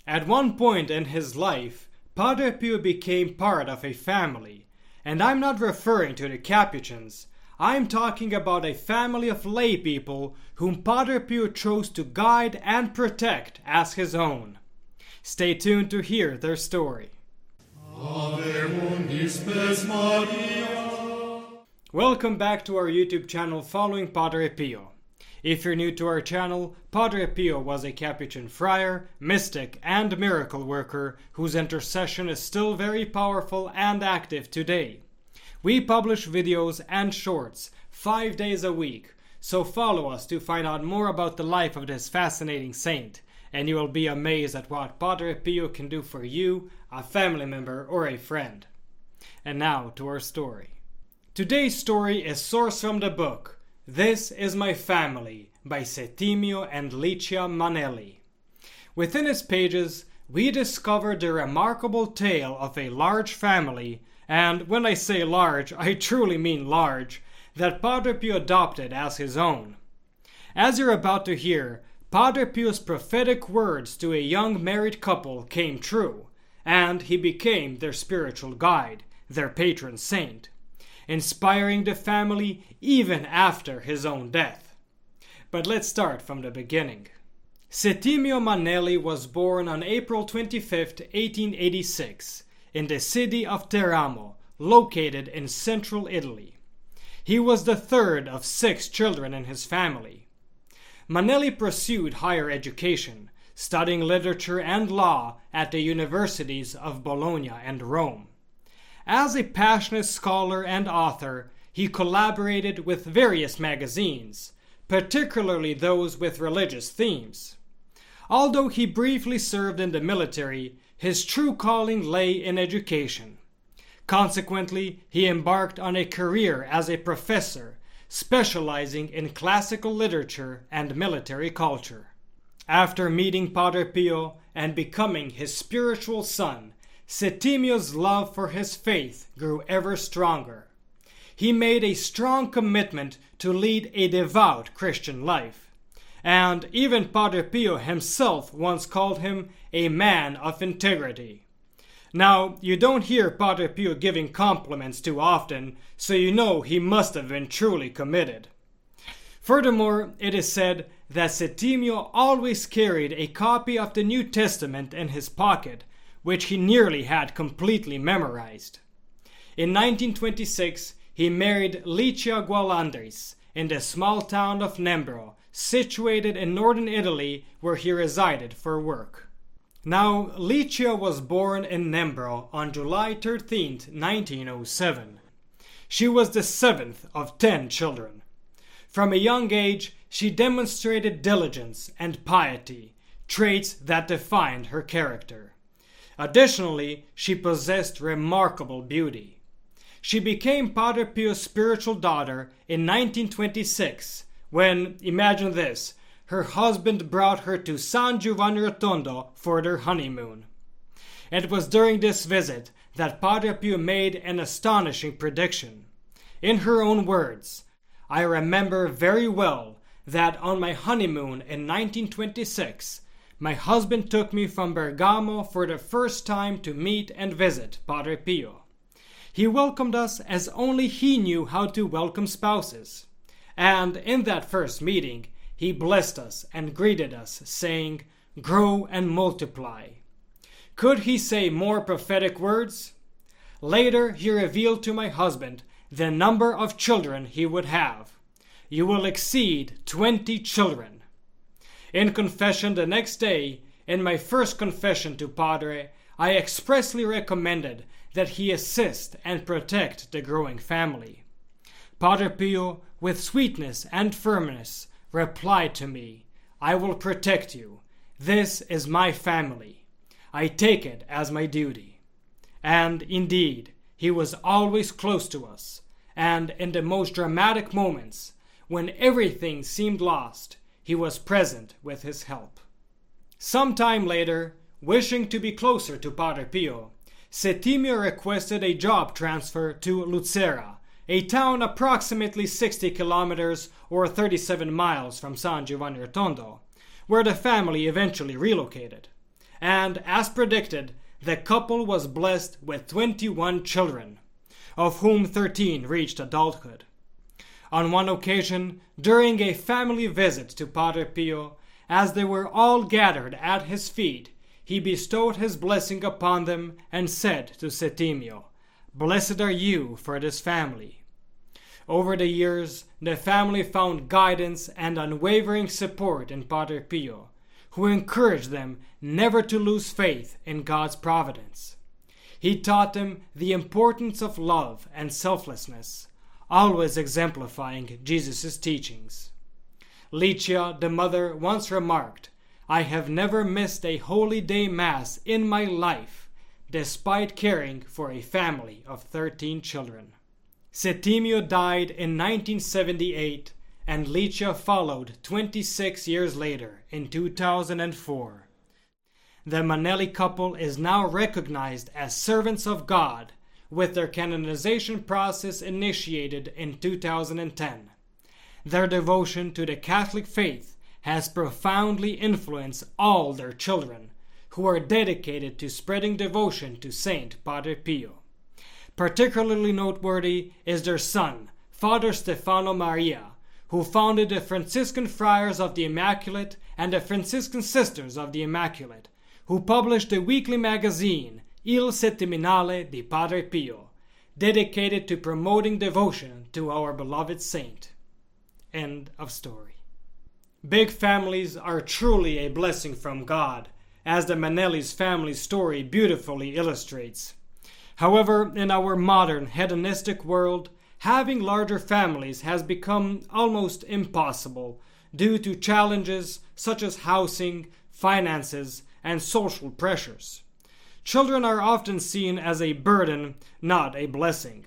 At one point in his life, Padre Pio became part of a family, and I'm not referring to the Capuchins. I'm talking about a family of lay people whom Padre Pio chose to guide and protect as his own. Stay tuned to hear their story. Welcome back to our YouTube channel following Padre Pio. If you're new to our channel, Padre Pio was a Capuchin friar, mystic, and miracle worker whose intercession is still very powerful and active today. We publish videos and shorts 5 days a week, so follow us to find out more about the life of this fascinating saint, and you will be amazed at what Padre Pio can do for you, a family member, or a friend. And now to our story. Today's story is sourced from the book This is My Family by Settimio and Licia Manelli. Within its pages, we discover the remarkable tale of a large family, and when I say large, I truly mean large, that Padre Pio adopted as his own. As you're about to hear, Padre Pio's prophetic words to a young married couple came true, and he became their spiritual guide, their patron saint, inspiring the family even after his own death. But let's start from the beginning. Settimio Manelli was born on April 25, 1886, in the city of Teramo, located in central Italy. He was the third of 6 children in his family. Manelli pursued higher education, studying literature and law at the universities of Bologna and Rome. As a passionate scholar and author, he collaborated with various magazines, particularly those with religious themes. Although he briefly served in the military, his true calling lay in education. Consequently, he embarked on a career as a professor, specializing in classical literature and military culture. After meeting Padre Pio and becoming his spiritual son, Settimio's love for his faith grew ever stronger. He made a strong commitment to lead a devout Christian life, and even Padre Pio himself once called him a man of integrity. Now, you don't hear Padre Pio giving compliments too often, so you know he must have been truly committed. Furthermore, it is said that Settimio always carried a copy of the New Testament in his pocket, which he nearly had completely memorized. In 1926, he married Licia Gualandris in the small town of Nembro, situated in northern Italy, where he resided for work. Now, Licia was born in Nembro on July 13, 1907. She was the 7th of 10 children. From a young age, she demonstrated diligence and piety, traits that defined her character. Additionally, she possessed remarkable beauty. She became Padre Pio's spiritual daughter in 1926 when, imagine this, her husband brought her to San Giovanni Rotondo for their honeymoon. It was during this visit that Padre Pio made an astonishing prediction. In her own words, "I remember very well that on my honeymoon in 1926, my husband took me from Bergamo for the first time to meet and visit Padre Pio. He welcomed us as only he knew how to welcome spouses. And in that first meeting, he blessed us and greeted us, saying, 'Grow and multiply.' Could he say more prophetic words? Later, he revealed to my husband the number of children he would have. 'You will exceed 20 children.' In confession the next day, in my first confession to Padre, I expressly recommended that he assist and protect the growing family. Padre Pio, with sweetness and firmness, replied to me, 'I will protect you. This is my family. I take it as my duty.' And indeed, he was always close to us, and in the most dramatic moments, when everything seemed lost, he was present with his help. Some time later, wishing to be closer to Padre Pio, Settimio requested a job transfer to Lucera, a town approximately 60 kilometers or 37 miles from San Giovanni Rotondo, where the family eventually relocated. and, as predicted, the couple was blessed with 21 children, of whom 13 reached adulthood. On one occasion, during a family visit to Padre Pio, as they were all gathered at his feet, he bestowed his blessing upon them and said to Settimio, "Blessed are you for this family." Over the years, the family found guidance and unwavering support in Padre Pio, who encouraged them never to lose faith in God's providence. He taught them the importance of love and selflessness, always exemplifying Jesus' teachings. Licia, the mother, once remarked, "I have never missed a Holy Day Mass in my life, despite caring for a family of 13 children. Settimio died in 1978, and Licia followed 26 years later in 2004. The Manelli couple is now recognized as servants of God, with their canonization process initiated in 2010. Their devotion to the Catholic faith has profoundly influenced all their children, who are dedicated to spreading devotion to Saint Padre Pio. Particularly noteworthy is their son, Father Stefano Maria, who founded the Franciscan Friars of the Immaculate and the Franciscan Sisters of the Immaculate, who published the weekly magazine Il Settimanale di Padre Pio, dedicated to promoting devotion to our beloved saint. End of story. Big families are truly a blessing from God, as the Manelli's family story beautifully illustrates. However, in our modern hedonistic world, having larger families has become almost impossible due to challenges such as housing, finances, and social pressures. Children are often seen as a burden, not a blessing.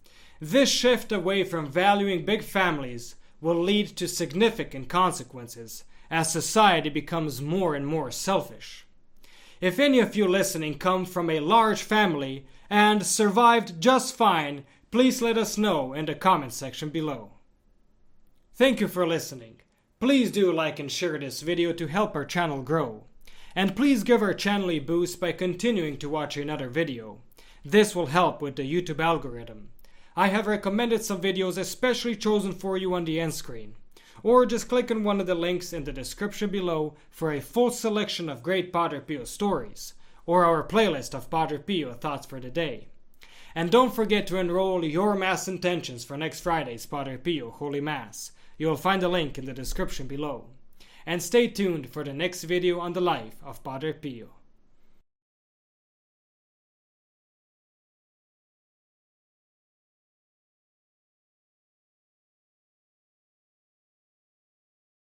This shift away from valuing big families will lead to significant consequences as society becomes more and more selfish. If any of you listening come from a large family and survived just fine, please let us know in the comment section below. Thank you for listening. Please do like and share this video to help our channel grow. And please give our channel a boost by continuing to watch another video. This will help with the YouTube algorithm. I have recommended some videos especially chosen for you on the end screen. Or just click on one of the links in the description below for a full selection of great Padre Pio stories, or our playlist of Padre Pio thoughts for the day. And don't forget to enroll your Mass intentions for next Friday's Padre Pio Holy Mass. You will find the link in the description below. And stay tuned for the next video on the life of Padre Pio.